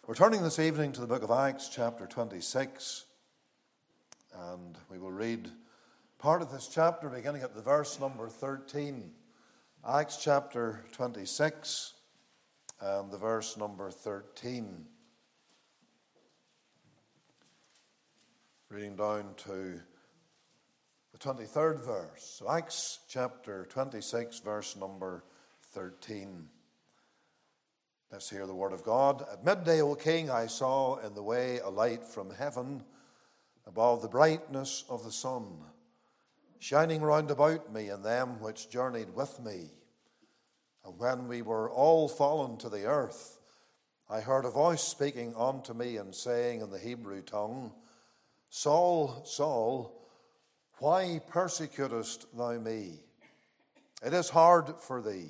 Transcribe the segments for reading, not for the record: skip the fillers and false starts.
We're turning this evening to the book of Acts, chapter 26, and we will read part of this chapter beginning at the verse number 13. Acts chapter 26 and the verse number 13. Reading down to the 23rd verse. So Acts chapter 26, verse number 13. Let's hear the word of God. At midday, O king, I saw in the way a light from heaven above the brightness of the sun, shining round about me and them which journeyed with me. And when we were all fallen to the earth, I heard a voice speaking unto me and saying in the Hebrew tongue, Saul, Saul, why persecutest thou me? It is hard for thee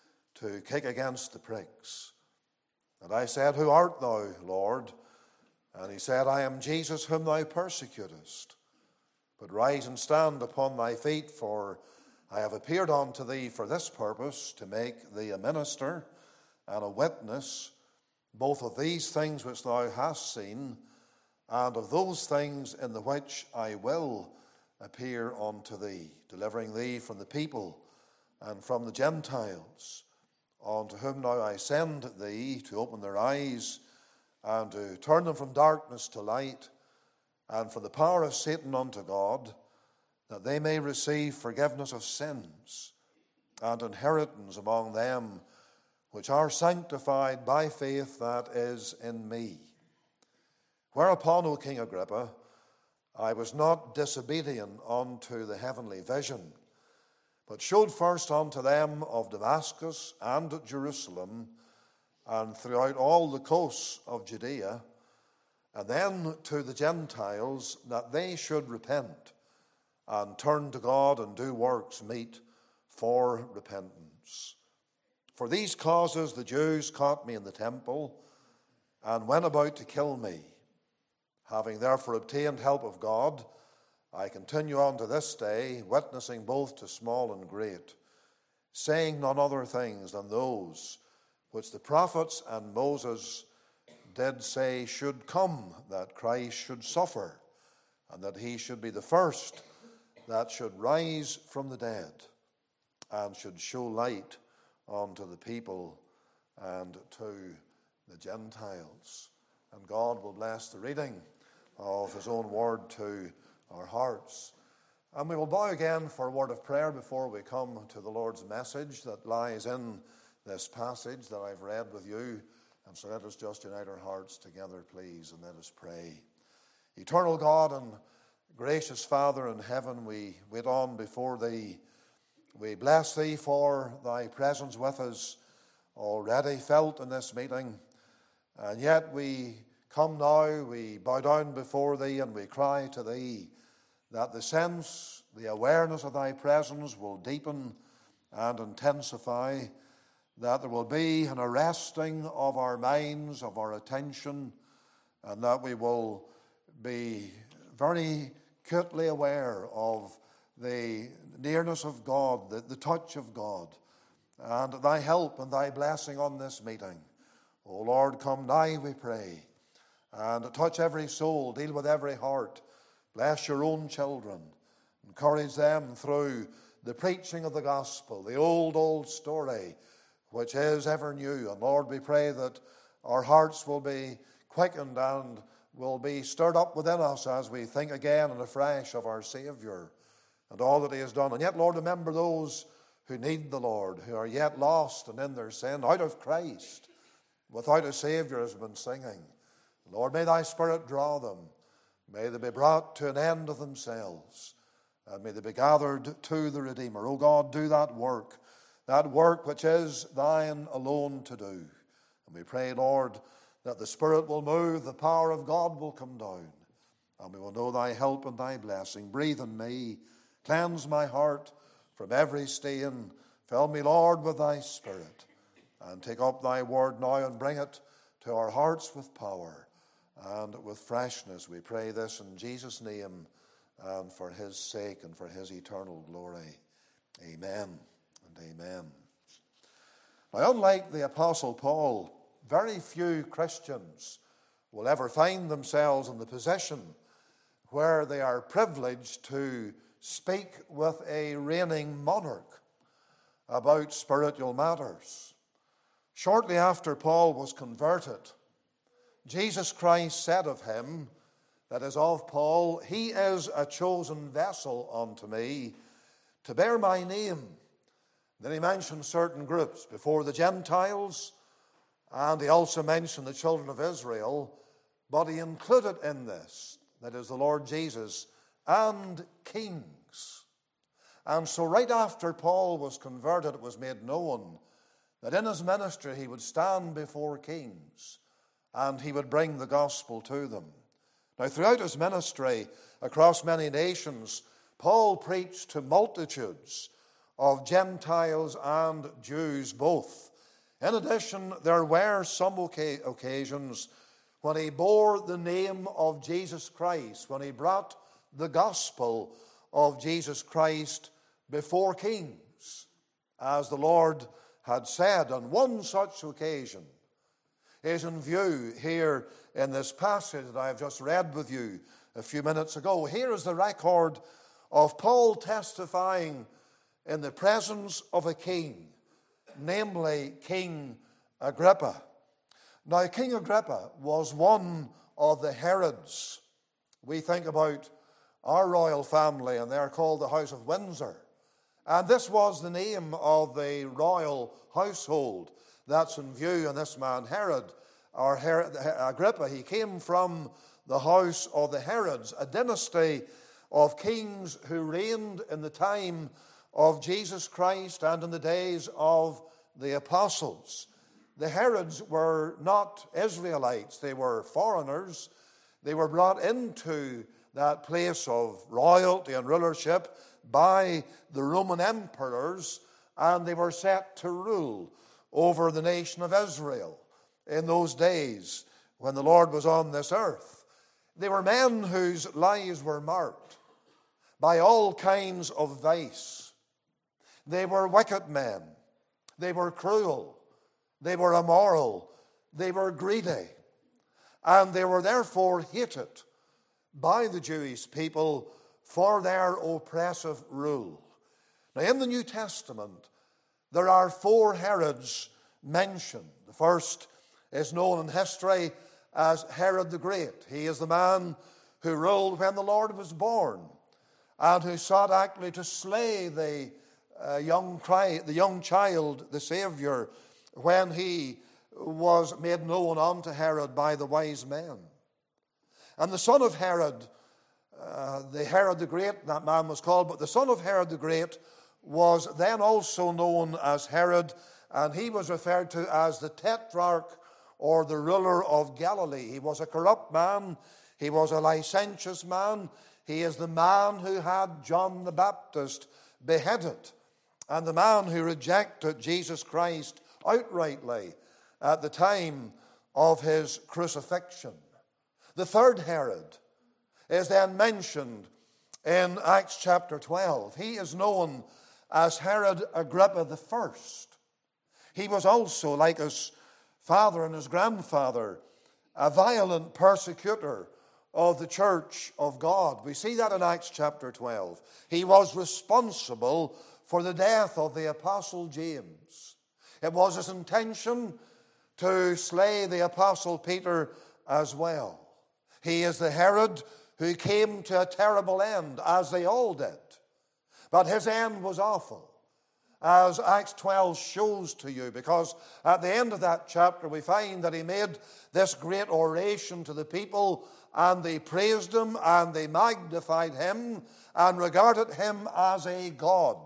to kick against the pricks. And I said, Who art thou, Lord? And he said, I am Jesus whom thou persecutest. But rise and stand upon thy feet, for I have appeared unto thee for this purpose, to make thee a minister and a witness, both of these things which thou hast seen, and of those things in the which I will appear unto thee, delivering thee from the people and from the Gentiles, unto whom now I send thee to open their eyes and to turn them from darkness to light and from the power of Satan unto God, that they may receive forgiveness of sins and inheritance among them which are sanctified by faith that is in me. Whereupon, O King Agrippa, I was not disobedient unto the heavenly vision, but showed first unto them of Damascus and Jerusalem, and throughout all the coasts of Judea, and then to the Gentiles, that they should repent, and turn to God, and do works meet for repentance. For these causes the Jews caught me in the temple, and went about to kill me. Having therefore obtained help of God, I continue on to this day, witnessing both to small and great, saying none other things than those which the prophets and Moses did say should come, that Christ should suffer, and that he should be the first that should rise from the dead, and should show light unto the people and to the Gentiles. And God will bless the reading of his own word to our hearts. And we will bow again for a word of prayer before we come to the Lord's message that lies in this passage that I've read with you. And so let us just unite our hearts together, please, and let us pray. Eternal God and gracious Father in heaven, we wait on before thee. We bless thee for thy presence with us, already felt in this meeting. And yet we come now, we bow down before thee, and we cry to thee that the sense, the awareness of thy presence will deepen and intensify, that there will be an arresting of our minds, of our attention, and that we will be very acutely aware of the nearness of God, the touch of God, and thy help and thy blessing on this meeting. O Lord, come nigh, we pray, and touch every soul, deal with every heart. Bless your own children. Encourage them through the preaching of the gospel, the old story, which is ever new. And Lord, we pray that our hearts will be quickened and will be stirred up within us as we think again and afresh of our Savior and all that he has done. And yet, Lord, remember those who need the Lord, who are yet lost and in their sin, out of Christ, without a Savior, as we've been singing. Lord, may thy Spirit draw them. May they be brought to an end of themselves, and may they be gathered to the Redeemer. O God, do that work which is thine alone to do. And we pray, Lord, that the Spirit will move, the power of God will come down, and we will know thy help and thy blessing. Breathe in me, cleanse my heart from every stain. Fill me, Lord, with thy Spirit, and take up thy word now and bring it to our hearts with power and with freshness. We pray this in Jesus' name and for his sake and for his eternal glory. Amen and amen. Now, unlike the Apostle Paul, very few Christians will ever find themselves in the position where they are privileged to speak with a reigning monarch about spiritual matters. Shortly after Paul was converted, Jesus Christ said of him, that is of Paul, "He is a chosen vessel unto me to bear my name." Then he mentioned certain groups before the Gentiles, and he also mentioned the children of Israel, but he included in this, that is the Lord Jesus, and kings. And so right after Paul was converted, it was made known that in his ministry he would stand before kings and he would bring the gospel to them. Now, throughout his ministry across many nations, Paul preached to multitudes of Gentiles and Jews both. In addition, there were some occasions when he bore the name of Jesus Christ, when he brought the gospel of Jesus Christ before kings, as the Lord had said. On one such occasion is in view here in this passage that I have just read with you a few minutes ago. Here is the record of Paul testifying in the presence of a king, namely King Agrippa. Now, King Agrippa was one of the Herods. We think about our royal family, and they're called the House of Windsor. And this was the name of the royal household that's in view in this man, Herod, or Agrippa. He came from the house of the Herods, a dynasty of kings who reigned in the time of Jesus Christ and in the days of the apostles. The Herods were not Israelites, they were foreigners. They were brought into that place of royalty and rulership by the Roman emperors, and they were set to rule over the nation of Israel in those days when the Lord was on this earth. They were men whose lives were marked by all kinds of vice. They were wicked men. They were cruel. They were immoral. They were greedy. And they were therefore hated by the Jewish people for their oppressive rule. Now, in the New Testament, there are 4 Herods mentioned. The first is known in history as Herod the Great. He is the man who ruled when the Lord was born and who sought actually to slay the young child, the Savior, when he was made known unto Herod by the wise men. And the son of Herod, the Herod the Great, that man was called, but the son of Herod the Great was then also known as Herod, and he was referred to as the Tetrarch, or the ruler of Galilee. He was a corrupt man. He was a licentious man. He is the man who had John the Baptist beheaded, and the man who rejected Jesus Christ outrightly at the time of his crucifixion. The third Herod is then mentioned in Acts chapter 12. He is known as Herod Agrippa the First. He was also, like his father and his grandfather, a violent persecutor of the church of God. We see that in Acts chapter 12. He was responsible for the death of the apostle James. It was his intention to slay the apostle Peter as well. He is the Herod who came to a terrible end, as they all did. But his end was awful, as Acts 12 shows to you, because at the end of that chapter we find that he made this great oration to the people, and they praised him and they magnified him and regarded him as a god.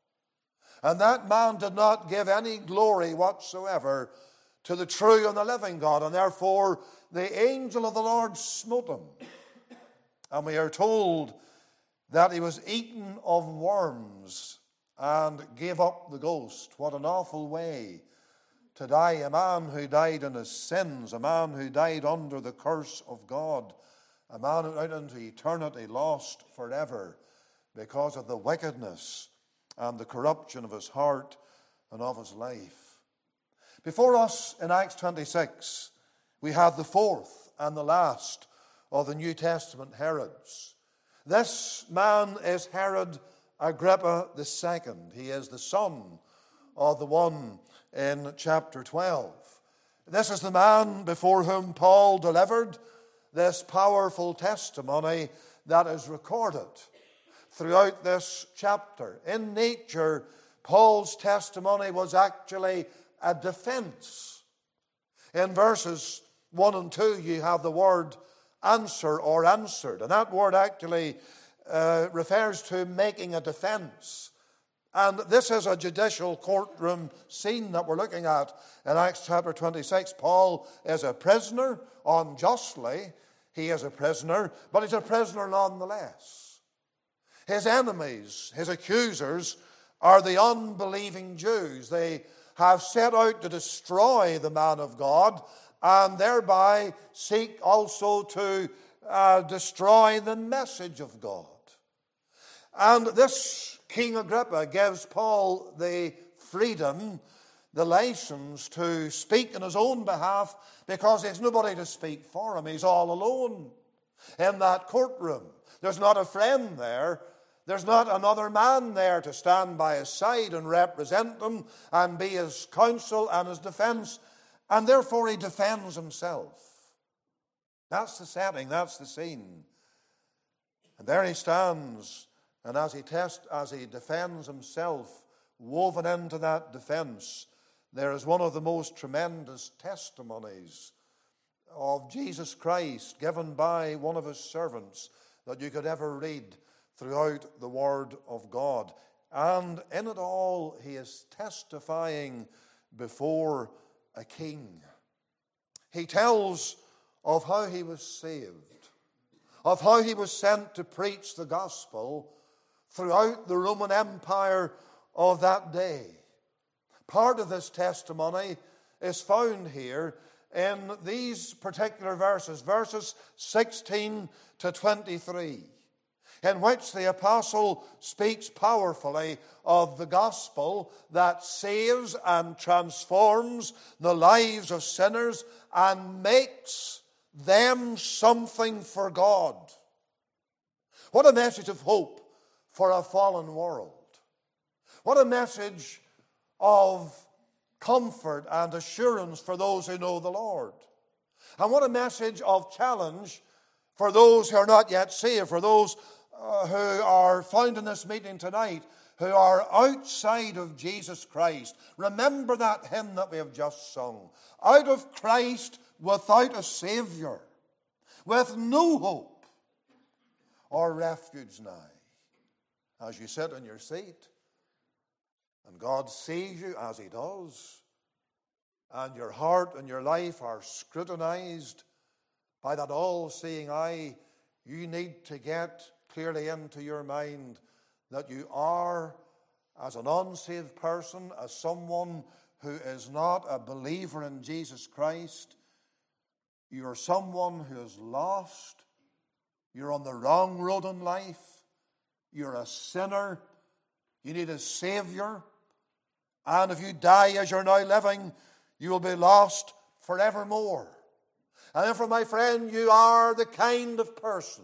And that man did not give any glory whatsoever to the true and the living God, and therefore the angel of the Lord smote him. And we are told that he was eaten of worms and gave up the ghost. What an awful way to die. A man who died in his sins, a man who died under the curse of God, a man who went into eternity lost forever because of the wickedness and the corruption of his heart and of his life. Before us in Acts 26, we have the fourth and the last of the New Testament Herods. This man is Herod Agrippa II. He is the son of the one in chapter 12. This is the man before whom Paul delivered this powerful testimony that is recorded throughout this chapter. In nature, Paul's testimony was actually a defense. In verses 1 and 2, you have the word answer or answered. And that word actually refers to making a defense. And this is a judicial courtroom scene that we're looking at in Acts chapter 26. Paul is a prisoner unjustly. He is a prisoner, but he's a prisoner nonetheless. His enemies, his accusers, are the unbelieving Jews. They have set out to destroy the man of God and thereby seek also to destroy the message of God. And this King Agrippa gives Paul the freedom, the license to speak in his own behalf because there's nobody to speak for him. He's all alone in that courtroom. There's not a friend there. There's not another man there to stand by his side and represent him and be his counsel and his defense. And therefore he defends himself. That's the setting, that's the scene. And there he stands, and as he defends himself, woven into that defense, there is one of the most tremendous testimonies of Jesus Christ given by one of his servants that you could ever read throughout the Word of God. And in it all, he is testifying before a king. He tells of how he was saved, of how he was sent to preach the gospel throughout the Roman Empire of that day. Part of this testimony is found here in these particular verses, verses 16 to 23, in which the apostle speaks powerfully of the gospel that saves and transforms the lives of sinners and makes them something for God. What a message of hope for a fallen world. What a message of comfort and assurance for those who know the Lord. And what a message of challenge for those who are not yet saved, for those who are found in this meeting tonight, who are outside of Jesus Christ. Remember that hymn that we have just sung. Out of Christ, without a Savior, with no hope or refuge nigh. As you sit in your seat, and God sees you as he does, and your heart and your life are scrutinized by that all-seeing eye, you need to get clearly into your mind that you are, as an unsaved person, as someone who is not a believer in Jesus Christ, you are someone who is lost. You're on the wrong road in life. You're a sinner. You need a Savior. And if you die as you're now living, you will be lost forevermore. And therefore, my friend, you are the kind of person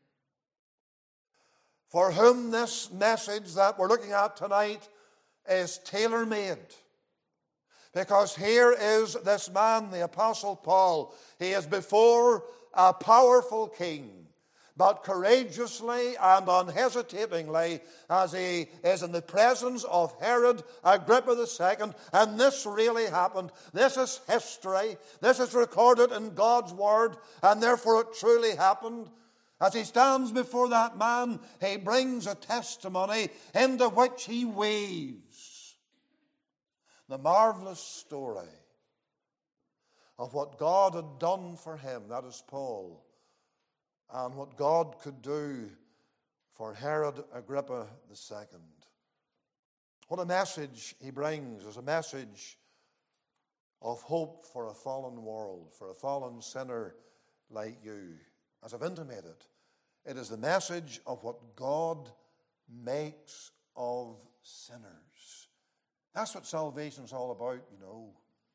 for whom this message that we're looking at tonight is tailor-made. Because here is this man, the Apostle Paul. He is before a powerful king, but courageously and unhesitatingly, as he is in the presence of Herod Agrippa II, and this really happened. This is history. This is recorded in God's Word, and therefore it truly happened. As he stands before that man, he brings a testimony into which he weaves the marvelous story of what God had done for him, that is Paul, and what God could do for Herod Agrippa II. What a message he brings is a message of hope for a fallen world, for a fallen sinner like you. As I've intimated, it is the message of what God makes of sinners. That's what salvation is all about, you know.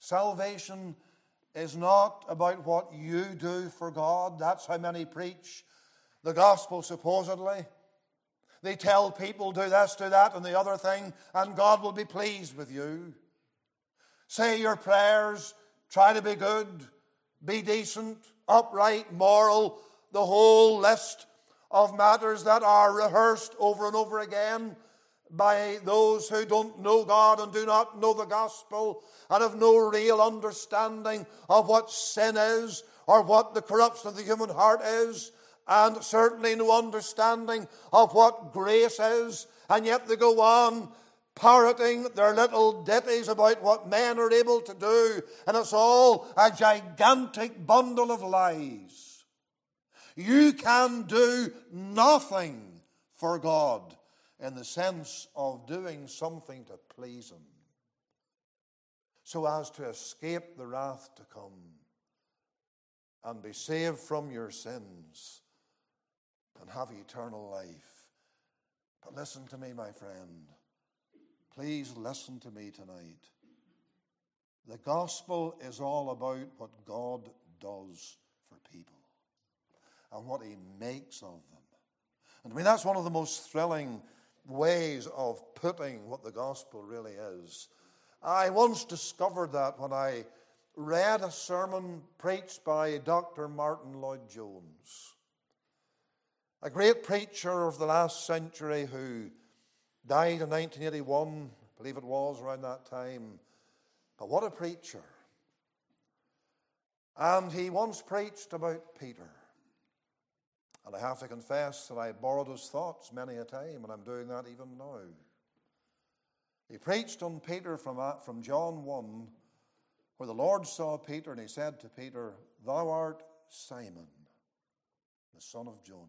Salvation is not about what you do for God. That's how many preach the gospel, supposedly. They tell people, do this, do that, and the other thing, and God will be pleased with you. Say your prayers, try to be good, be decent, upright, moral, the whole list of matters that are rehearsed over and over again by those who don't know God and do not know the gospel and have no real understanding of what sin is or what the corruption of the human heart is, and certainly no understanding of what grace is, and yet they go on parroting their little ditties about what men are able to do, and it's all a gigantic bundle of lies. You can do nothing for God in the sense of doing something to please Him, so as to escape the wrath to come and be saved from your sins and have eternal life. But listen to me, my friend. Please listen to me tonight. The gospel is all about what God does for people and what He makes of them. And I mean, that's one of the most thrilling ways of putting what the gospel really is. I once discovered that when I read a sermon preached by Dr. Martin Lloyd-Jones, a great preacher of the last century who died in 1981, I believe it was, around that time. But what a preacher. And he once preached about Peter. And I have to confess that I borrowed his thoughts many a time, and I'm doing that even now. He preached on Peter from John 1, where the Lord saw Peter, and He said to Peter, "Thou art Simon, the son of Jonas.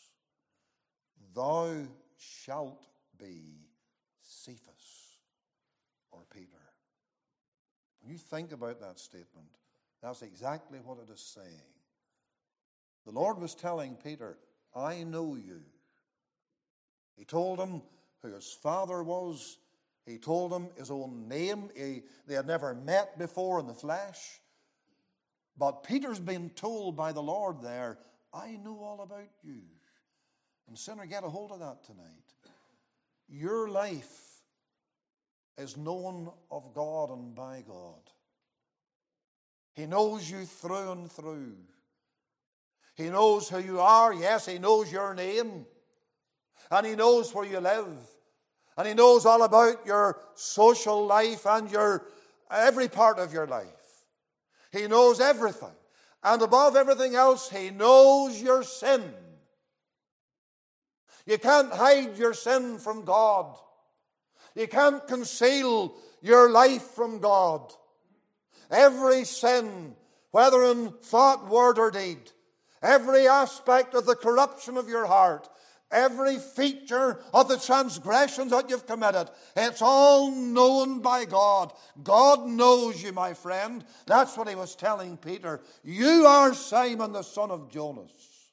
Thou shalt be Cephas," or Peter. When you think about that statement, that's exactly what it is saying. The Lord was telling Peter, I know you. He told him who his father was. He told him his own name. They had never met before in the flesh. But Peter's been told by the Lord there, I know all about you. And sinner, get a hold of that tonight. Your life is known of God and by God. He knows you through and through. He knows who you are. Yes, He knows your name. And He knows where you live. And He knows all about your social life and every part of your life. He knows everything. And above everything else, He knows your sin. You can't hide your sin from God. You can't conceal your life from God. Every sin, whether in thought, word, or deed, every aspect of the corruption of your heart, every feature of the transgressions that you've committed, it's all known by God. God knows you, my friend. That's what He was telling Peter. You are Simon, the son of Jonas,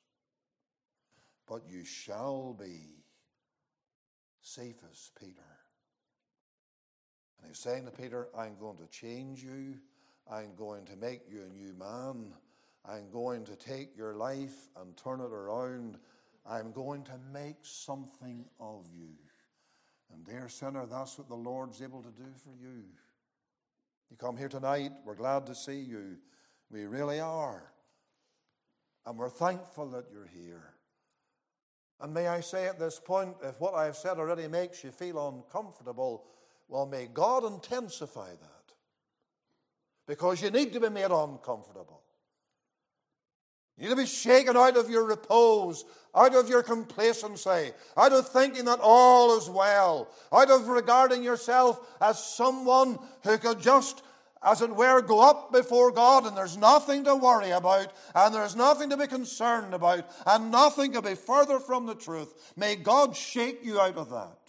but you shall be Cephas, Peter. And He's saying to Peter, I'm going to change you. I'm going to make you a new man. I'm going to take your life and turn it around. I'm going to make something of you. And dear sinner, that's what the Lord's able to do for you. You come here tonight, we're glad to see you. We really are. And we're thankful that you're here. And may I say at this point, if what I've said already makes you feel uncomfortable, well, may God intensify that. Because you need to be made uncomfortable. You need to be shaken out of your repose, out of your complacency, out of thinking that all is well, out of regarding yourself as someone who could just, as it were, go up before God and there's nothing to worry about and there's nothing to be concerned about and nothing can be further from the truth. May God shake you out of that.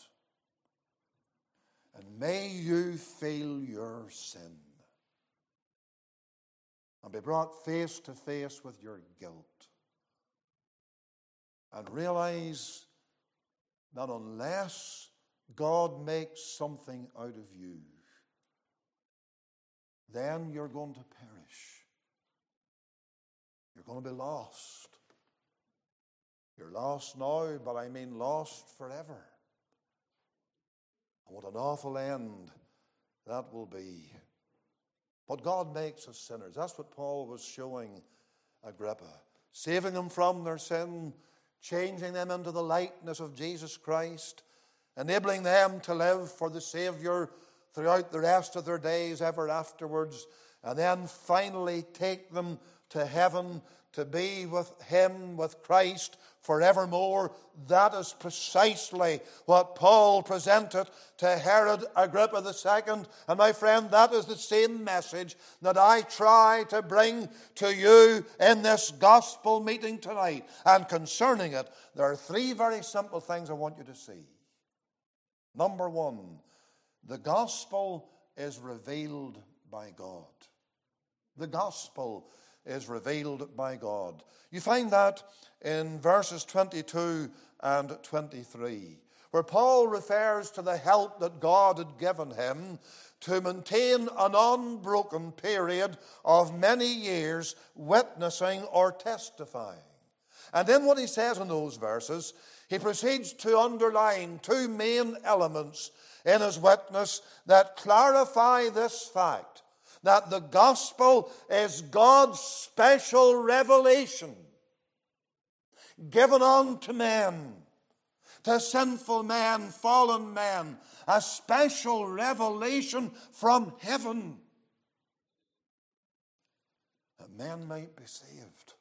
And may you feel your sin and be brought face to face with your guilt and realize that unless God makes something out of you, then you're going to perish. You're going to be lost. You're lost now, but I mean lost forever. And what an awful end that will be. But God makes us sinners. That's what Paul was showing Agrippa. Saving them from their sin, changing them into the likeness of Jesus Christ, enabling them to live for the Savior throughout the rest of their days ever afterwards, and then finally take them to heaven to be with Him, with Christ, forevermore. That is precisely what Paul presented to Herod Agrippa II. And my friend, that is the same message that I try to bring to you in this gospel meeting tonight. And concerning it, there are three very simple things I want you to see. Number one, the gospel is revealed by God. The gospel is revealed by God. You find that in verses 22 and 23, where Paul refers to the help that God had given him to maintain an unbroken period of many years witnessing or testifying. And then what he says in those verses, he proceeds to underline two main elements in his witness that clarify this fact, that the gospel is God's special revelation given unto men, to sinful men, fallen men, a special revelation from heaven, that men might be saved,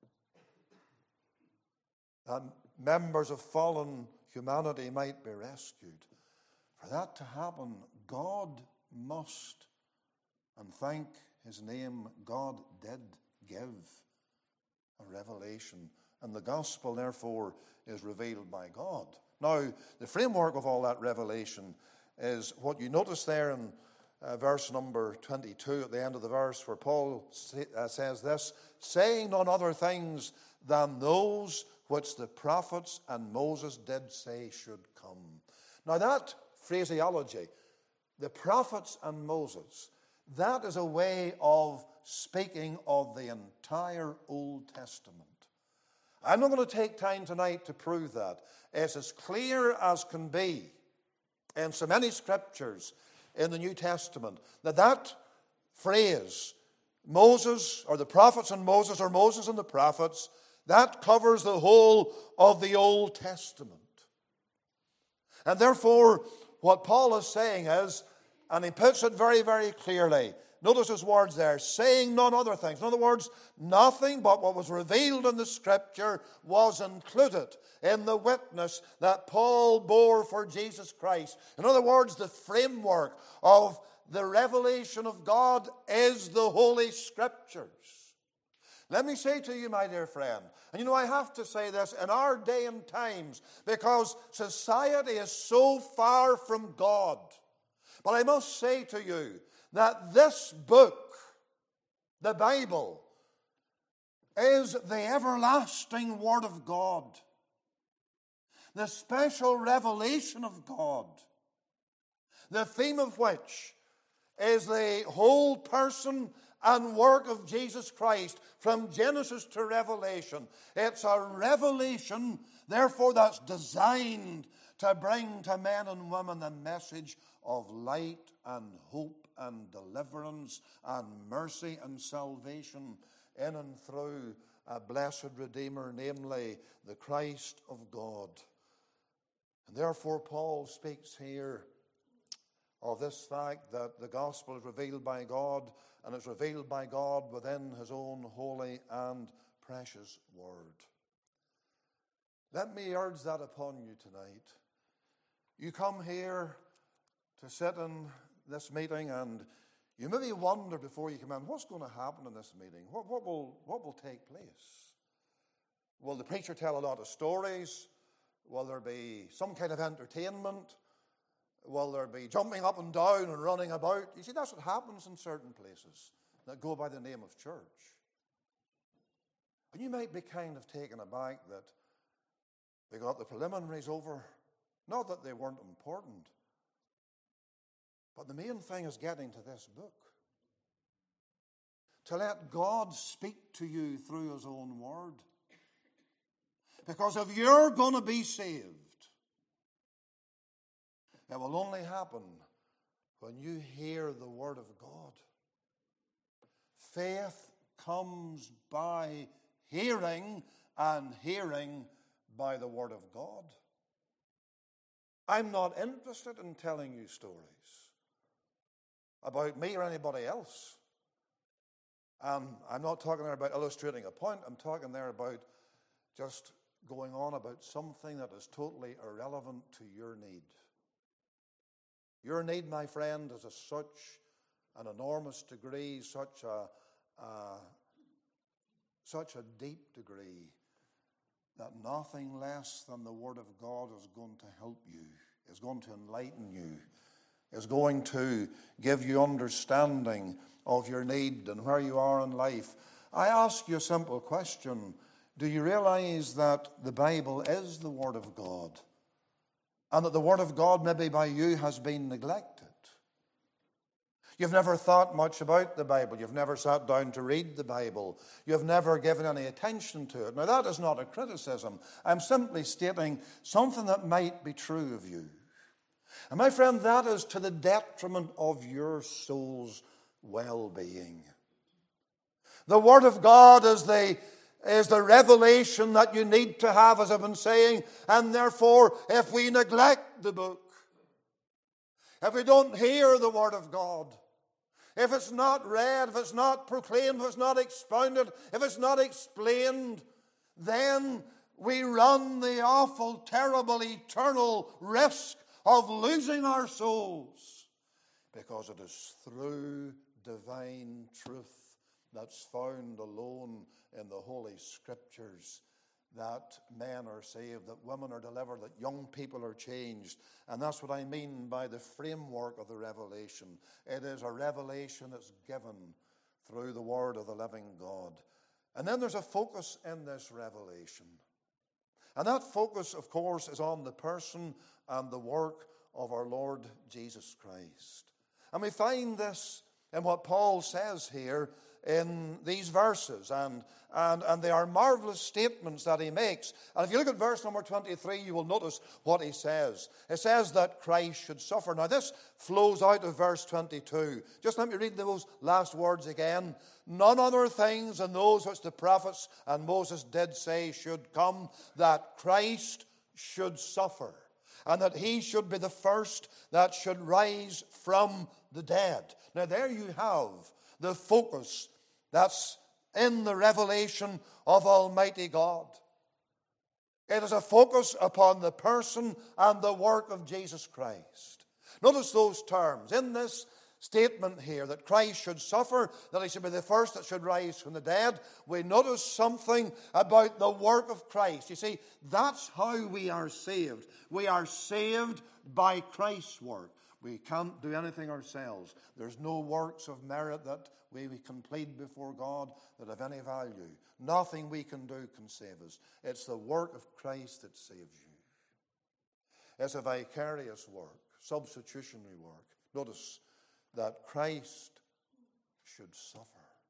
that members of fallen humanity might be rescued. For that to happen, God must, and thank His name, God did give a revelation. And the gospel, therefore, is revealed by God. Now, the framework of all that revelation is what you notice there in verse number 22 at the end of the verse, where Paul says this, saying none other things than those which the prophets and Moses did say should come. Now that phraseology, the prophets and Moses, that is a way of speaking of the entire Old Testament. I'm not going to take time tonight to prove that. It's as clear as can be in so many scriptures in the New Testament that phrase, Moses, or the prophets and Moses, or Moses and the prophets, that covers the whole of the Old Testament. And therefore, what Paul is saying is, and he puts it very, very clearly, notice his words there, saying none other things. In other words, nothing but what was revealed in the Scripture was included in the witness that Paul bore for Jesus Christ. In other words, the framework of the revelation of God is the Holy Scriptures. Let me say to you, my dear friend, and you know I have to say this in our day and times because society is so far from God. But I must say to you that this book, the Bible, is the everlasting Word of God, the special revelation of God, the theme of which is the whole person and work of Jesus Christ from Genesis to Revelation. It's a revelation, therefore, that's designed to bring to men and women a message of light and hope and deliverance and mercy and salvation in and through a blessed Redeemer, namely the Christ of God. And therefore Paul speaks here of this fact that the gospel is revealed by God, and it's revealed by God within His own holy and precious word. Let me urge that upon you tonight. You come here to sit in this meeting, and you maybe wonder before you come in, what's going to happen in this meeting? What will take place? Will the preacher tell a lot of stories? Will there be some kind of entertainment? Will there be jumping up and down and running about? You see, that's what happens in certain places that go by the name of church. And you might be kind of taken aback that they got the preliminaries over. Not that they weren't important. But the main thing is getting to this book. to let God speak to you through His own word. Because if you're going to be saved, it will only happen when you hear the word of God. Faith comes by hearing, and hearing by the word of God. I'm not interested in telling you stories about me or anybody else. I'm not talking there about illustrating a point. I'm talking there about just going on about something that is totally irrelevant to your need. Your need, my friend, is such an enormous degree, such a deep degree, that nothing less than the Word of God is going to help you, is going to enlighten you, is going to give you understanding of your need and where you are in life. I ask you a simple question. Do you realize that the Bible is the Word of God, and that the Word of God, maybe by you, has been neglected? You've never thought much about the Bible. You've never sat down to read the Bible. You've never given any attention to it. Now, that is not a criticism. I'm simply stating something that might be true of you. And my friend, that is to the detriment of your soul's well-being. The Word of God is the revelation that you need to have, as I've been saying, and therefore, if we neglect the book, if we don't hear the Word of God, if it's not read, if it's not proclaimed, if it's not expounded, if it's not explained, then we run the awful, terrible, eternal risk of losing our souls, because it is through divine truth that's found alone in the Holy Scriptures that men are saved, that women are delivered, that young people are changed. And that's what I mean by the framework of the revelation. It is a revelation that's given through the Word of the living God. And then there's a focus in this revelation. And that focus, of course, is on the person and the work of our Lord Jesus Christ. And we find this in what Paul says here in these verses, and they are marvelous statements that he makes. And if you look at verse number 23, you will notice what he says. It says that Christ should suffer. Now this flows out of verse 22. Just let me read those last words again. None other things than those which the prophets and Moses did say should come, that Christ should suffer, and that he should be the first that should rise from the dead. Now there you have the focus that's in the revelation of Almighty God. It is a focus upon the person and the work of Jesus Christ. Notice those terms. In this statement here, that Christ should suffer, that he should be the first that should rise from the dead, we notice something about the work of Christ. You see, that's how we are saved. We are saved by Christ's work. We can't do anything ourselves. There's no works of merit that we can plead before God that have any value. Nothing we can do can save us. It's the work of Christ that saves you. It's a vicarious work, substitutionary work. Notice that Christ should suffer.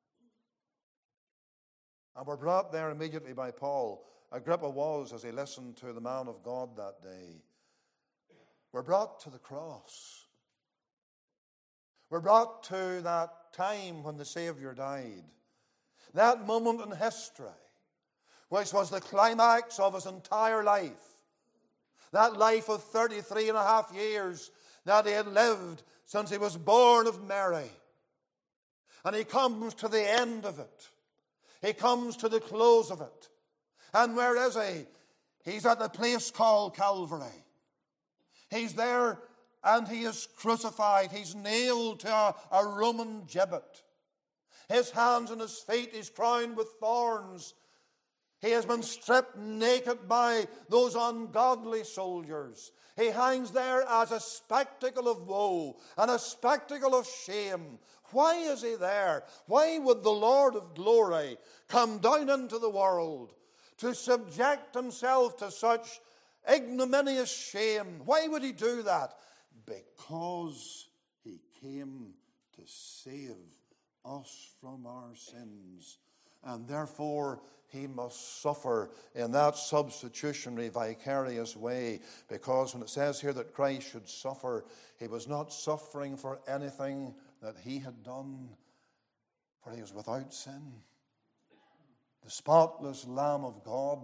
And we're brought there immediately by Paul. Agrippa was, as he listened to the man of God that day. We're brought to the cross. We're brought to that time when the Savior died. That moment in history, which was the climax of his entire life. That life of 33 and a half years that he had lived since he was born of Mary. And he comes to the end of it. He comes to the close of it. And where is he? He's at the place called Calvary. He's there and he is crucified. He's nailed to a Roman gibbet. His hands and his feet, he's crowned with thorns. He has been stripped naked by those ungodly soldiers. He hangs there as a spectacle of woe and a spectacle of shame. Why is he there? Why would the Lord of glory come down into the world to subject himself to such ignominious shame? Why would he do that? Because he came to save us from our sins. And therefore, he must suffer in that substitutionary, vicarious way. Because when it says here that Christ should suffer, he was not suffering for anything that he had done, for he was without sin. The spotless Lamb of God.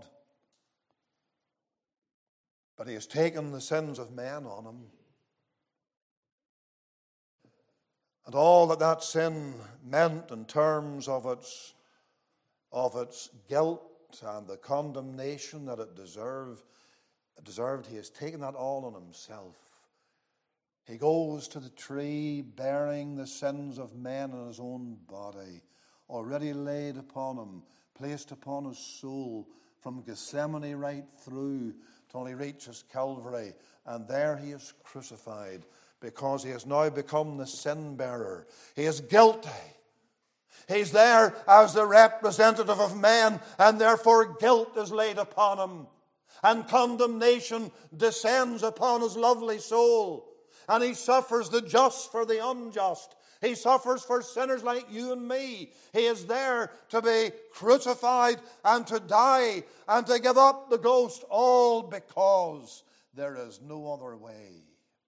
But he has taken the sins of men on him. And all that sin meant in terms of its guilt and the condemnation that it deserved, he has taken that all on himself. He goes to the tree bearing the sins of men in his own body, already laid upon him, placed upon his soul from Gethsemane right through till he reaches Calvary. And there he is crucified, because he has now become the sin bearer. He is guilty. He's there as the representative of men, and therefore guilt is laid upon him. And condemnation descends upon his lovely soul. And he suffers the just for the unjust. He suffers for sinners like you and me. He is there to be crucified and to die and to give up the ghost, all because there is no other way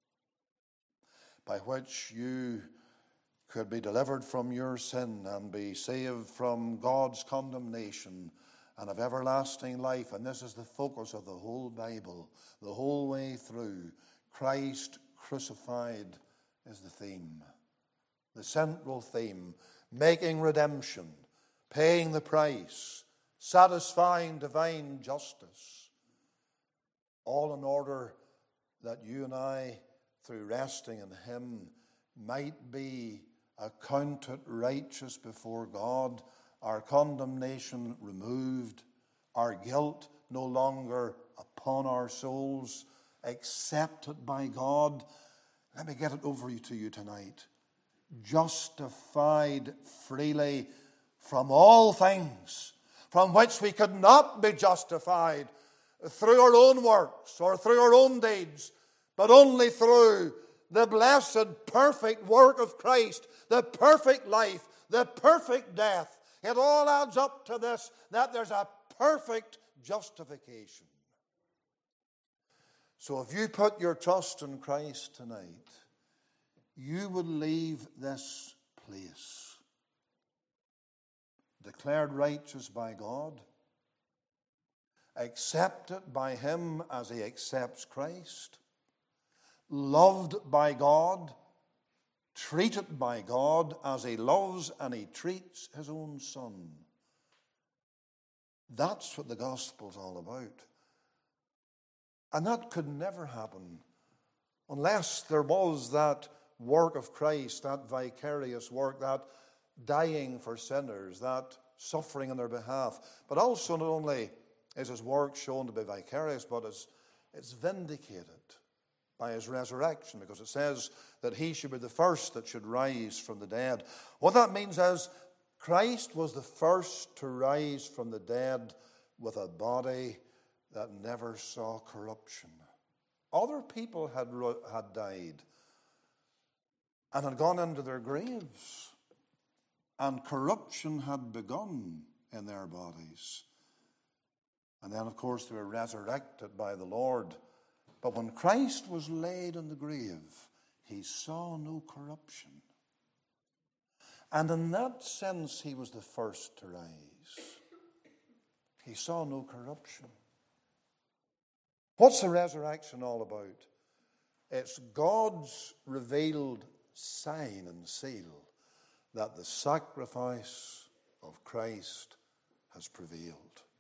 by which you could be delivered from your sin and be saved from God's condemnation and of everlasting life. And this is the focus of the whole Bible, the whole way through. Christ crucified is the theme, the central theme, making redemption, paying the price, satisfying divine justice, all in order that you and I, through resting in him, might be accounted righteous before God, our condemnation removed, our guilt no longer upon our souls, accepted by God. Let me get it over to you tonight. Justified freely from all things from which we could not be justified through our own works or through our own deeds, but only through the blessed, perfect work of Christ, the perfect life, the perfect death. It all adds up to this, that there's a perfect justification. So if you put your trust in Christ tonight, you will leave this place declared righteous by God, accepted by him as he accepts Christ, loved by God, treated by God as he loves and he treats his own Son. That's what the gospel's all about. And that could never happen unless there was that work of Christ, that vicarious work, that dying for sinners, that suffering on their behalf. But also not only is his work shown to be vicarious, but it's vindicated by his resurrection, because it says that he should be the first that should rise from the dead. What that means is Christ was the first to rise from the dead with a body that never saw corruption. Other people had died and had gone into their graves, and corruption had begun in their bodies. And then, of course, they were resurrected by the Lord. But when Christ was laid in the grave, he saw no corruption. And in that sense, he was the first to rise. He saw no corruption. What's the resurrection all about? It's God's revealed sign and seal that the sacrifice of Christ has prevailed.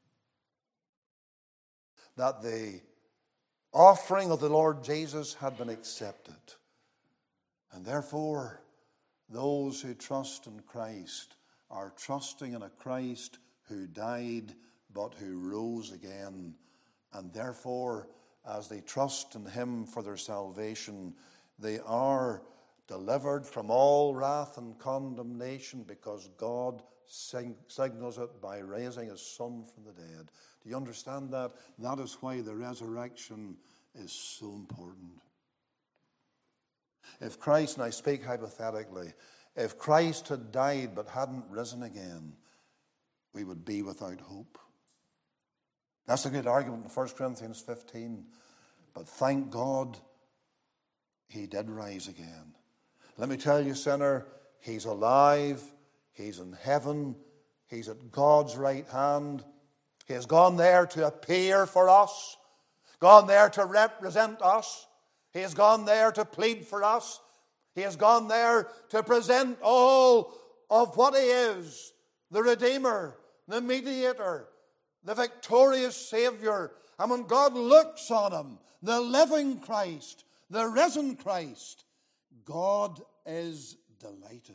That the offering of the Lord Jesus had been accepted. And therefore, those who trust in Christ are trusting in a Christ who died but who rose again. And therefore, as they trust in him for their salvation, they are delivered from all wrath and condemnation, because God signals it by raising his Son from the dead. Do you understand that? That is why the resurrection is so important. If Christ, and I speak hypothetically, if Christ had died but hadn't risen again, we would be without hope. That's a great argument in 1 Corinthians 15. But thank God he did rise again. Let me tell you, sinner, he's alive. He's in heaven. He's at God's right hand. He has gone there to appear for us, gone there to represent us. He has gone there to plead for us. He has gone there to present all of what he is, the Redeemer, the Mediator, the victorious Savior. And when God looks on him, the living Christ, the risen Christ, God is delighted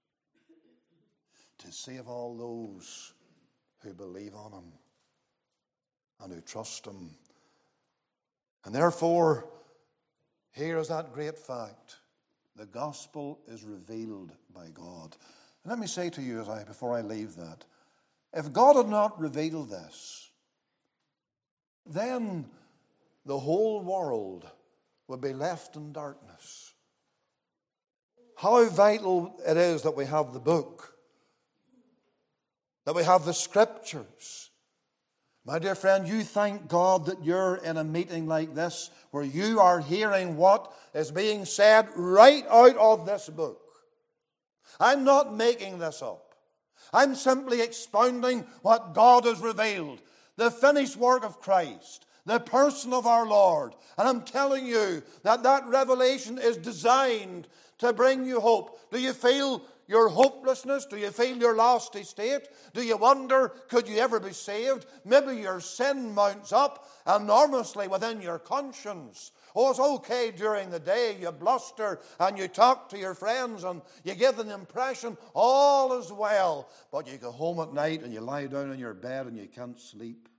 to save all those who believe on him and who trust him. And therefore, here is that great fact. The gospel is revealed by God. And let me say to you before I leave that, if God had not revealed this, then the whole world would be left in darkness. How vital it is that we have the book, that we have the scriptures. My dear friend, you thank God that you're in a meeting like this where you are hearing what is being said right out of this book. I'm not making this up. I'm simply expounding what God has revealed, the finished work of Christ, the person of our Lord. And I'm telling you that that revelation is designed to bring you hope. Do you feel your hopelessness? Do you feel your lost estate? Do you wonder, could you ever be saved? Maybe your sin mounts up enormously within your conscience. Oh, it's okay during the day. You bluster and you talk to your friends and you give an impression all is well. But you go home at night and you lie down in your bed and you can't sleep.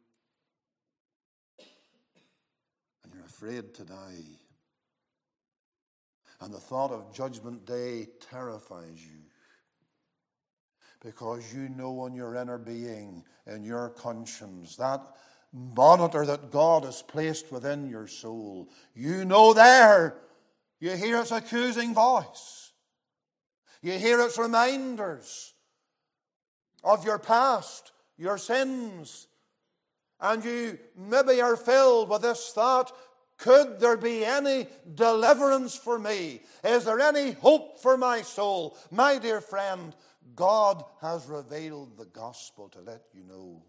And you're afraid to die. And the thought of Judgment Day terrifies you. Because you know in your inner being, in your conscience, that monitor that God has placed within your soul, you know there, you hear its accusing voice. You hear its reminders of your past, your sins. And you maybe are filled with this thought, could there be any deliverance for me? Is there any hope for my soul? My dear friend, God has revealed the gospel to let you know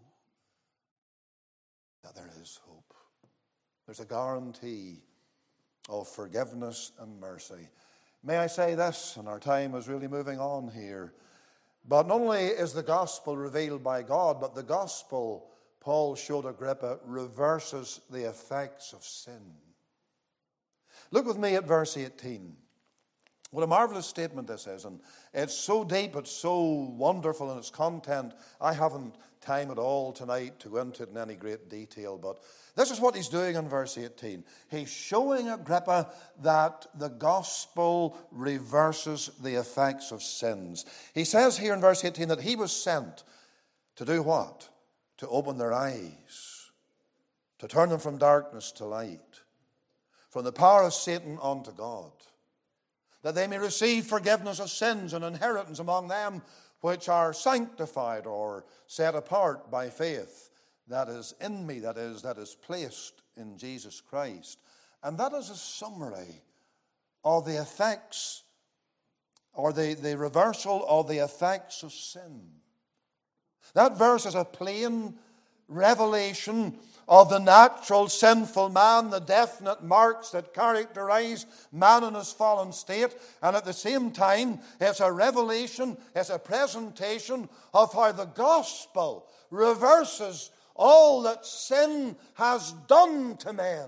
that there is hope. There's a guarantee of forgiveness and mercy. May I say this, and our time is really moving on here, but not only is the gospel revealed by God, but the gospel, Paul showed Agrippa, reverses the effects of sin. Look with me at verse 18. What a marvelous statement this is, and it's so deep, it's so wonderful in its content. I haven't time at all tonight to go into it in any great detail, but this is what he's doing in verse 18. He's showing Agrippa that the gospel reverses the effects of sins. He says here in verse 18 that he was sent to do what? To open their eyes, to turn them from darkness to light, from the power of Satan unto God, that they may receive forgiveness of sins and inheritance among them which are sanctified or set apart by faith that is in me, that is placed in Jesus Christ. And that is a summary of the effects, or the reversal of the effects of sin. That verse is a plain revelation of the natural sinful man, the definite marks that characterize man in his fallen state. And at the same time, it's a revelation, it's a presentation of how the gospel reverses all that sin has done to men.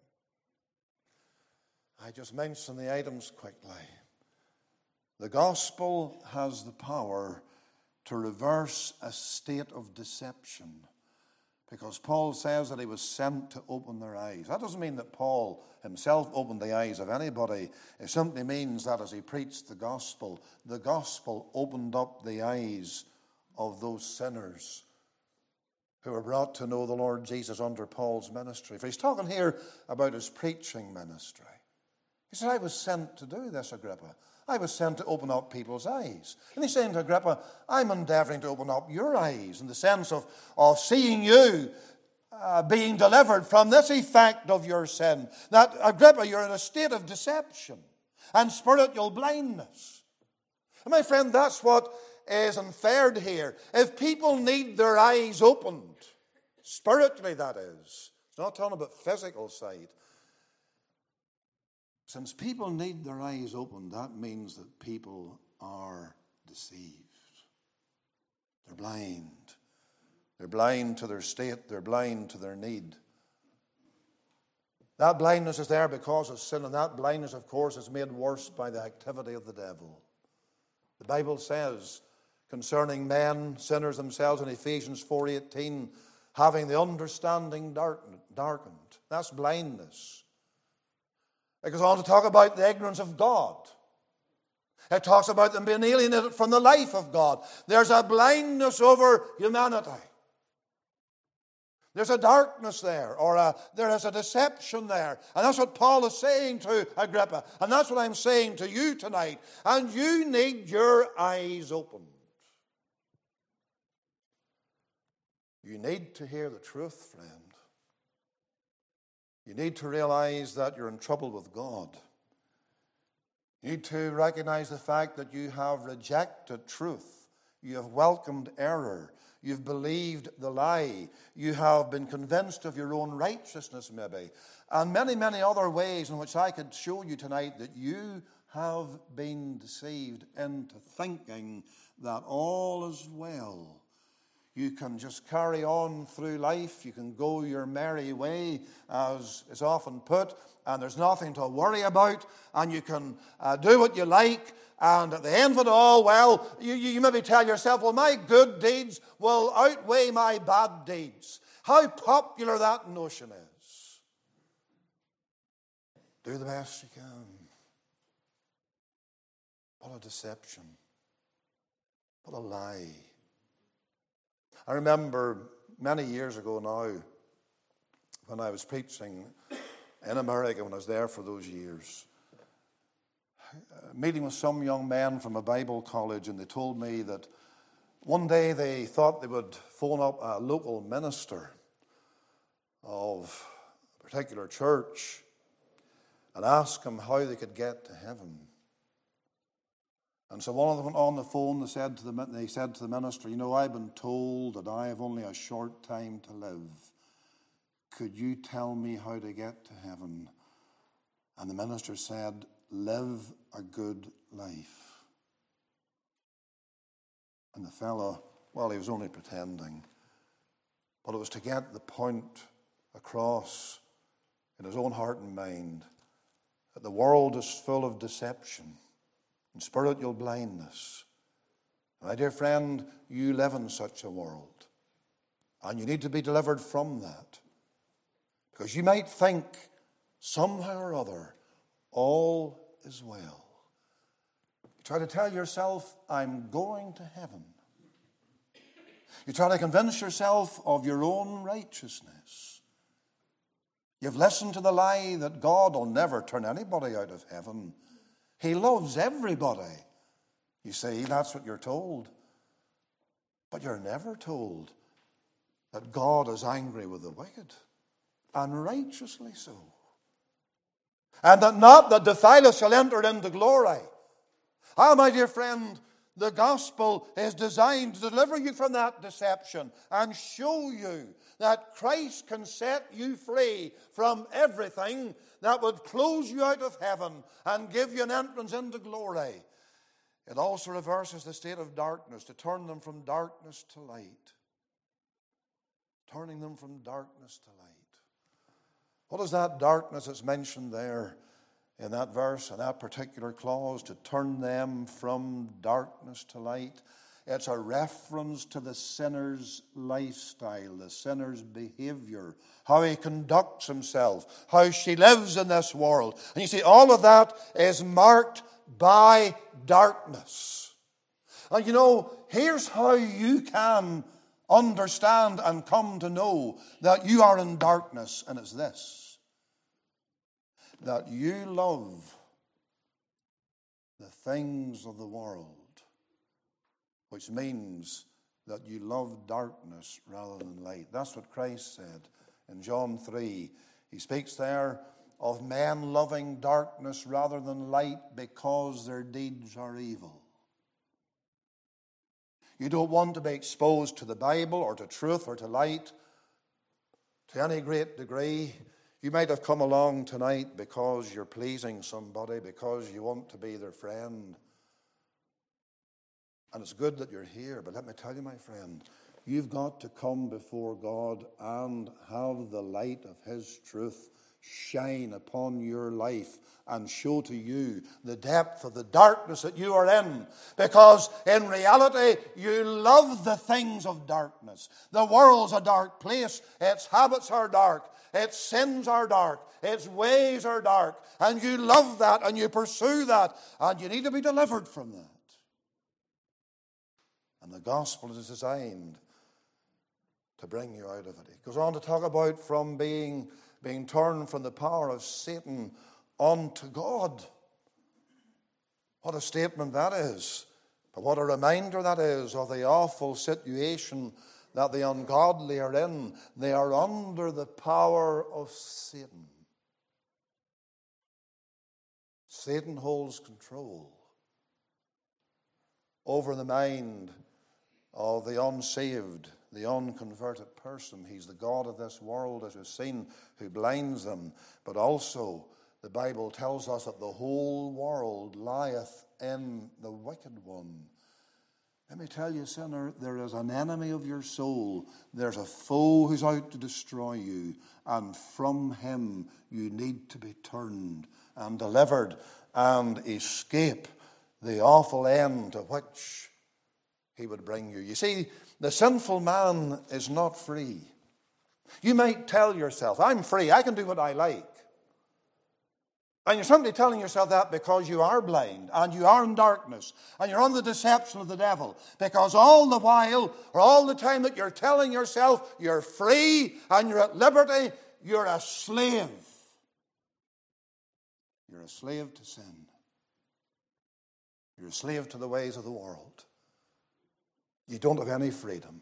I just mentioned the items quickly. The gospel has the power to reverse a state of deception, because Paul says that he was sent to open their eyes. That doesn't mean that Paul himself opened the eyes of anybody. It simply means that as he preached the gospel opened up the eyes of those sinners who were brought to know the Lord Jesus under Paul's ministry. For he's talking here about his preaching ministry. He said, I was sent to do this, Agrippa. I was sent to open up people's eyes. And he's saying to Agrippa, I'm endeavoring to open up your eyes in the sense of seeing you being delivered from this effect of your sin. That, Agrippa, you're in a state of deception and spiritual blindness. And my friend, that's what is inferred here. If people need their eyes opened, spiritually that is, it's not talking about physical sight. Since people need their eyes opened, that means that people are deceived. They're blind. They're blind to their state. They're blind to their need. That blindness is there because of sin, and that blindness, of course, is made worse by the activity of the devil. The Bible says concerning men, sinners themselves, in Ephesians 4:18, having the understanding darkened. That's blindness. It goes on to talk about the ignorance of God. It talks about them being alienated from the life of God. There's a blindness over humanity. There's a darkness there, or there is a deception there. And that's what Paul is saying to Agrippa. And that's what I'm saying to you tonight. And you need your eyes opened. You need to hear the truth, friend. You need to realize that you're in trouble with God. You need to recognize the fact that you have rejected truth. You have welcomed error. You've believed the lie. You have been convinced of your own righteousness, maybe. And many, many other ways in which I could show you tonight that you have been deceived into thinking that all is well. You can just carry on through life. You can go your merry way, as is often put, and there's nothing to worry about, and you can do what you like, and at the end of it all, well, you maybe tell yourself, well, my good deeds will outweigh my bad deeds. How popular that notion is. Do the best you can. What a deception. What a lie. I remember many years ago now, when I was preaching in America, when I was there for those years, meeting with some young men from a Bible college, and they told me that one day they thought they would phone up a local minister of a particular church and ask him how they could get to heaven. And so one of them went on the phone. They said to the minister, you know, I've been told that I have only a short time to live. Could you tell me how to get to heaven? And the minister said, live a good life. And the fellow, well, he was only pretending. But it was to get the point across in his own heart and mind that the world is full of deception and spiritual blindness. My dear friend, you live in such a world, and you need to be delivered from that. Because you might think somehow or other all is well. You try to tell yourself, I'm going to heaven. You try to convince yourself of your own righteousness. You've listened to the lie that God will never turn anybody out of heaven. He loves everybody. You see, that's what you're told. But you're never told that God is angry with the wicked, and righteously so. And that not that defileth shall enter into glory. Ah, my dear friend, the gospel is designed to deliver you from that deception and show you that Christ can set you free from everything that would close you out of heaven and give you an entrance into glory. It also reverses the state of darkness to turn them from darkness to light. Turning them from darkness to light. What is that darkness that's mentioned there in that verse, in that particular clause, to turn them from darkness to light? It's a reference to the sinner's lifestyle, the sinner's behavior, how he conducts himself, how she lives in this world. And you see, all of that is marked by darkness. And you know, here's how you can understand and come to know that you are in darkness, and it's this: that you love the things of the world, which means that you love darkness rather than light. That's what Christ said in John 3. He speaks there of men loving darkness rather than light because their deeds are evil. You don't want to be exposed to the Bible or to truth or to light to any great degree. You might have come along tonight because you're pleasing somebody, because you want to be their friend. And it's good that you're here, but let me tell you, my friend, you've got to come before God and have the light of His truth shine upon your life and show to you the depth of the darkness that you are in. Because in reality, you love the things of darkness. The world's a dark place. Its habits are dark. Its sins are dark. Its ways are dark. And you love that and you pursue that. And you need to be delivered from that. And the gospel is designed to bring you out of it. He goes on to talk about from being turned from the power of Satan unto God. What a statement that is. But what a reminder that is of the awful situation that the ungodly are in. They are under the power of Satan. Satan holds control over the mind of the unsaved, the unconverted person. He's the god of this world, as we've seen, who blinds them. But also, the Bible tells us that the whole world lieth in the wicked one. Let me tell you, sinner, there is an enemy of your soul. There's a foe who's out to destroy you. And from him you need to be turned and delivered and escape the awful end to which he would bring you. You see, the sinful man is not free. You might tell yourself, I'm free, I can do what I like. And you're simply telling yourself that because you are blind and you are in darkness and you're under the deception of the devil. Because all the while, or all the time that you're telling yourself you're free and you're at liberty, you're a slave. You're a slave to sin. You're a slave to the ways of the world. You don't have any freedom.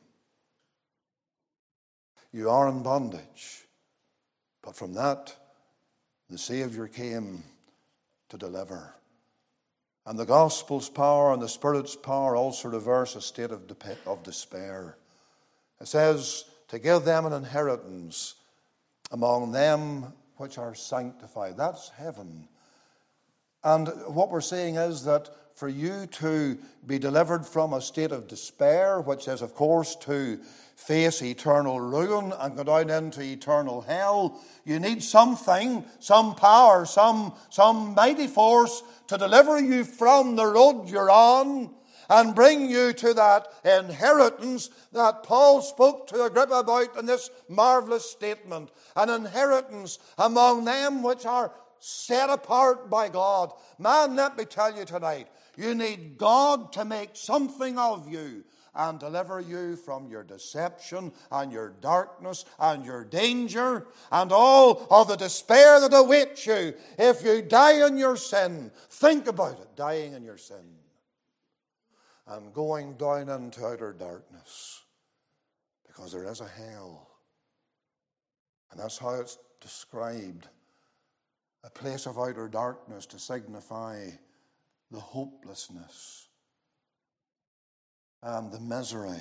You are in bondage. But from that, the Savior came to deliver. And the gospel's power and the Spirit's power also reverse a state of despair. It says, to give them an inheritance among them which are sanctified. That's heaven. And what we're saying is that for you to be delivered from a state of despair, which is, of course, to face eternal ruin and go down into eternal hell, you need something, some power, some mighty force to deliver you from the road you're on and bring you to that inheritance that Paul spoke to Agrippa about in this marvelous statement. An inheritance among them which are set apart by God. Man, let me tell you tonight, you need God to make something of you and deliver you from your deception and your darkness and your danger and all of the despair that awaits you if you die in your sin. Think about it, dying in your sin and going down into outer darkness, because there is a hell. And that's how it's described. A place of outer darkness to signify the hopelessness and the misery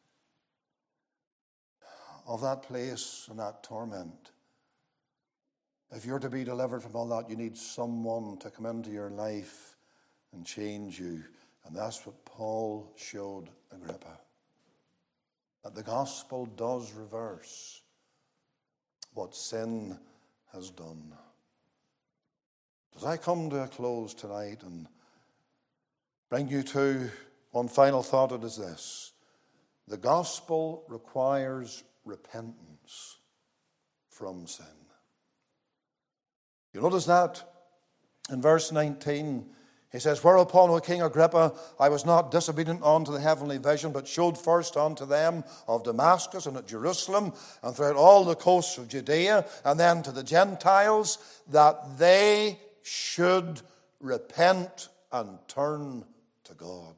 of that place and that torment. If you're to be delivered from all that, you need someone to come into your life and change you. And that's what Paul showed Agrippa. That the gospel does reverse what sin has done. As I come to a close tonight and bring you to one final thought, it is this. The gospel requires repentance from sin. You notice that in verse 19, he says, whereupon, O King Agrippa, I was not disobedient unto the heavenly vision, but showed first unto them of Damascus and at Jerusalem and throughout all the coasts of Judea, and then to the Gentiles, that they should repent and turn to God.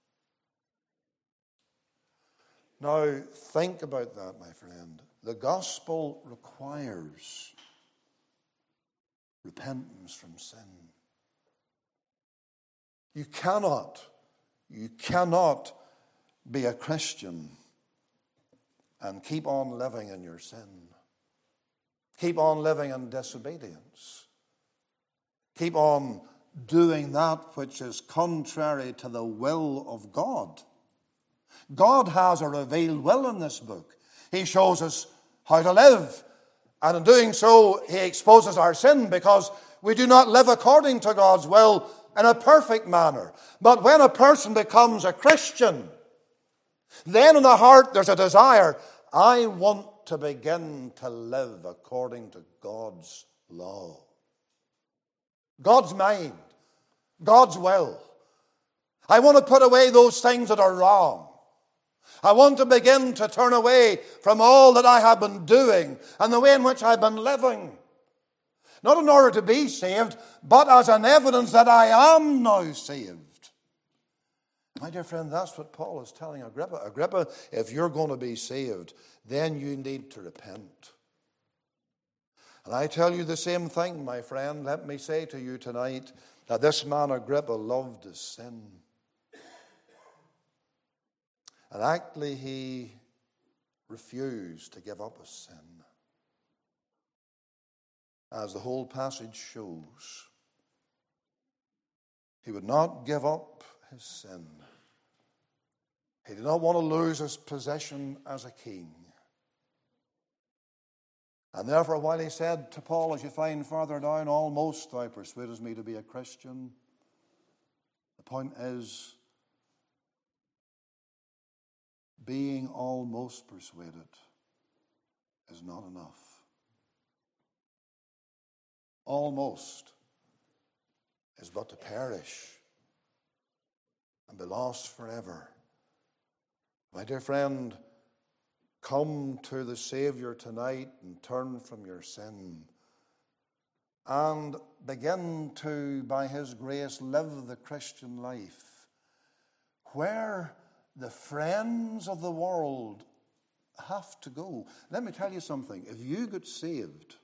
Now, think about that, my friend. The gospel requires repentance from sin. You cannot be a Christian and keep on living in your sin. Keep on living in disobedience. Keep on doing that which is contrary to the will of God. God has a revealed will in this book. He shows us how to live. And in doing so, he exposes our sin because we do not live according to God's will in a perfect manner. But when a person becomes a Christian, then in the heart there's a desire. I want to begin to live according to God's law. God's mind. God's will. I want to put away those things that are wrong. I want to begin to turn away from all that I have been doing and the way in which I've been living. Not in order to be saved, but as an evidence that I am now saved. My dear friend, that's what Paul is telling Agrippa. Agrippa, if you're going to be saved, then you need to repent. And I tell you the same thing, my friend. Let me say to you tonight that this man Agrippa loved his sin. And actually he refused to give up his sin. As the whole passage shows, he would not give up his sin. He did not want to lose his position as a king. And therefore, while he said to Paul, as you find further down, almost thou persuadest me to be a Christian, the point is, being almost persuaded is not enough. Almost is but to perish and be lost forever. My dear friend, come to the Savior tonight and turn from your sin and begin to, by His grace, live the Christian life where the friends of the world have to go. Let me tell you something. If you get saved,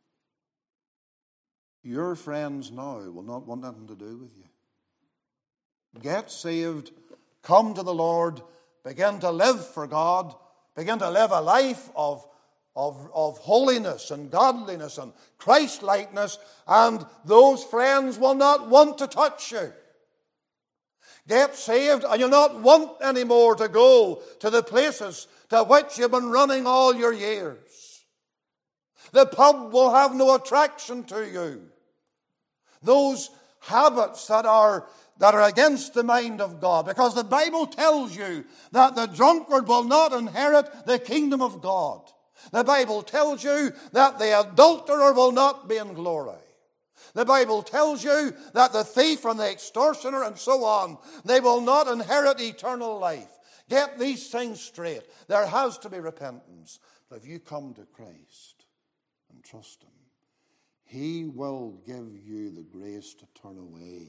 your friends now will not want nothing to do with you. Get saved, come to the Lord, begin to live for God, begin to live a life of holiness and godliness and Christ-likeness, and those friends will not want to touch you. Get saved, and you'll not want anymore to go to the places to which you've been running all your years. The pub will have no attraction to you. Those habits that are against the mind of God, because the Bible tells you that the drunkard will not inherit the kingdom of God. The Bible tells you that the adulterer will not be in glory. The Bible tells you that the thief and the extortioner and so on, they will not inherit eternal life. Get these things straight. There has to be repentance. But if you come to Christ and trust Him, He will give you the grace to turn away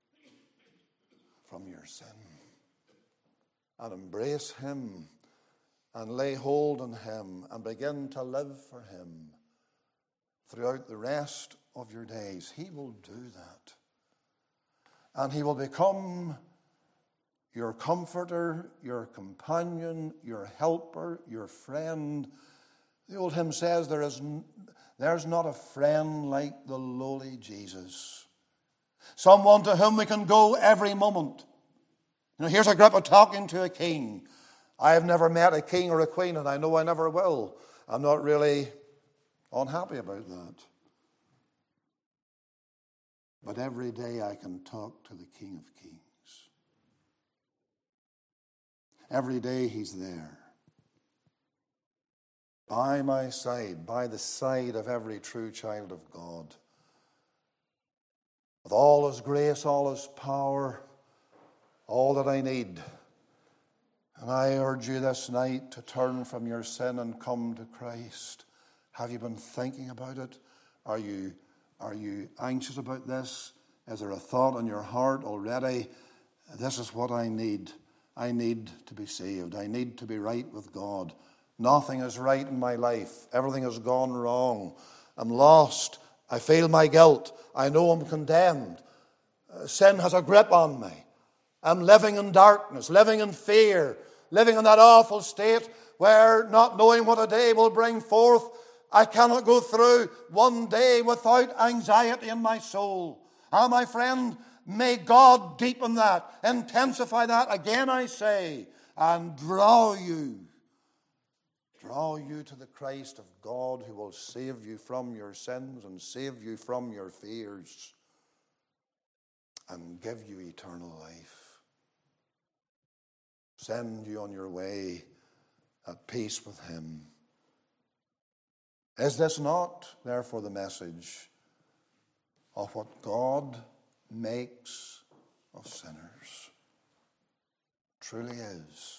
from your sin and embrace Him and lay hold on Him and begin to live for Him throughout the rest of your days. He will do that. And He will become your comforter, your companion, your helper, your friend. The old hymn says, there's not a friend like the lowly Jesus. Someone to whom we can go every moment. You know, here's Agrippa talking to a king. I have never met a king or a queen, and I know I never will. I'm not really unhappy about that. But every day I can talk to the King of Kings. Every day He's there. By my side, by the side of every true child of God. With all His grace, all His power, all that I need. And I urge you this night to turn from your sin and come to Christ. Have you been thinking about it? Are you anxious about this? Is there a thought in your heart already? This is what I need. I need to be saved. I need to be right with God. Nothing is right in my life. Everything has gone wrong. I'm lost. I feel my guilt. I know I'm condemned. Sin has a grip on me. I'm living in darkness, living in fear, living in that awful state where, not knowing what a day will bring forth, I cannot go through one day without anxiety in my soul. Ah, my friend, may God deepen that, intensify that, again I say, and draw you to the Christ of God, who will save you from your sins and save you from your fears and give you eternal life. Send you on your way at peace with him. Is this not, therefore, the message of what God makes of sinners? Truly is.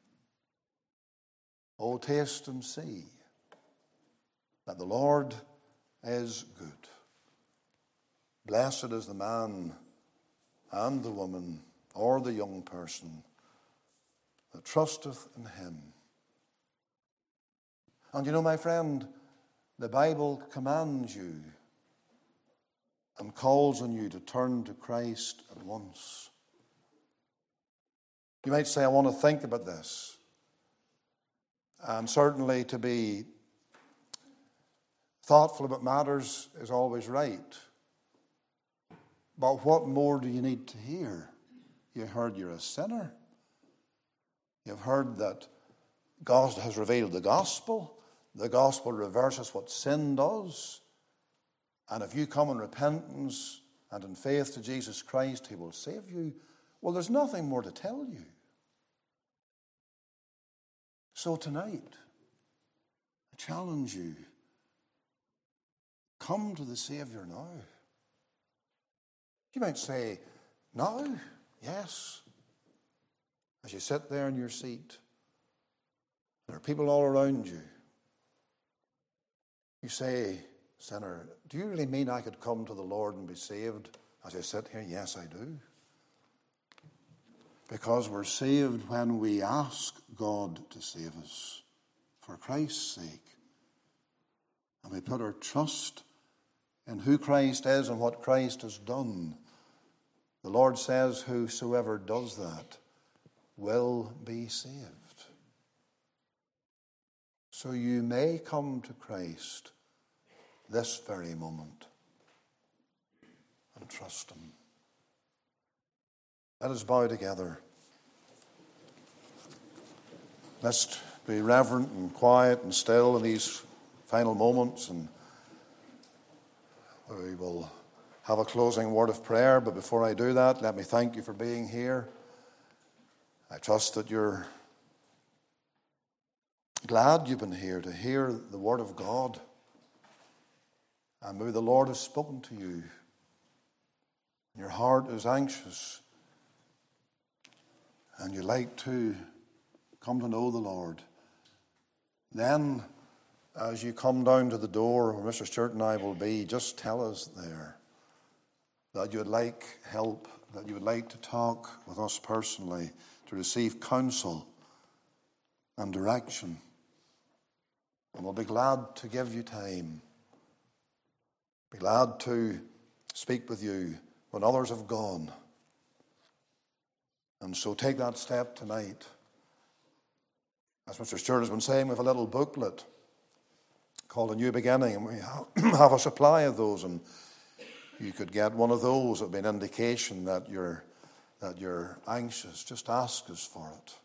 Oh, taste and see that the Lord is good. Blessed is the man and the woman, or the young person, that trusteth in him. And you know, my friend, the Bible commands you and calls on you to turn to Christ at once. You might say, I want to think about this. And certainly to be thoughtful about matters is always right. But what more do you need to hear? You heard you're a sinner. You've heard that God has revealed the gospel. The gospel reverses what sin does. And if you come in repentance and in faith to Jesus Christ, he will save you. Well, there's nothing more to tell you. So tonight, I challenge you, come to the Savior now. You might say, now? Yes. As you sit there in your seat, there are people all around you. You say, sinner, do you really mean I could come to the Lord and be saved? As I sit here, yes, I do. Because we're saved when we ask God to save us for Christ's sake. And we put our trust in who Christ is and what Christ has done. The Lord says, whosoever does that will be saved. So you may come to Christ this very moment and trust him. Let us bow together. Let's be reverent and quiet and still in these final moments, and we will have a closing word of prayer. But before I do that, let me thank you for being here. I trust that you're glad you've been here to hear the word of God. And maybe the Lord has spoken to you. Your heart is anxious, and you like to come to know the Lord. Then, as you come down to the door where Mr. Stewart and I will be, just tell us there that you would like help, that you would like to talk with us personally, to receive counsel and direction. And we'll be glad to give you time. Be glad to speak with you when others have gone. And so take that step tonight. As Mr. Stewart has been saying, we have a little booklet called A New Beginning, and we have a supply of those, and you could get one of those. It would be an indication that you're anxious. Just ask us for it.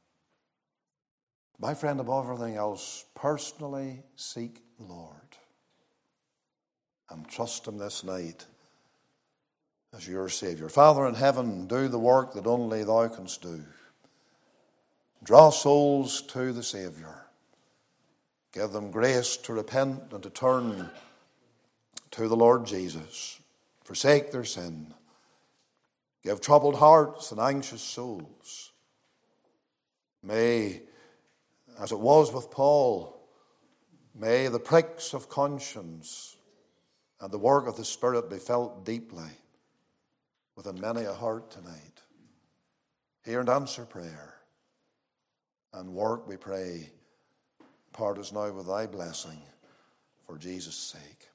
My friend, above everything else, personally seek the Lord and trust him this night as your Savior. Father in heaven, do the work that only thou canst do. Draw souls to the Savior. Give them grace to repent and to turn to the Lord Jesus. Forsake their sin. Give troubled hearts and anxious souls. May, as it was with Paul, may the pricks of conscience and the work of the Spirit be felt deeply. within many a heart tonight. Hear and answer prayer. And work, we pray, part us now with thy blessing for Jesus' sake.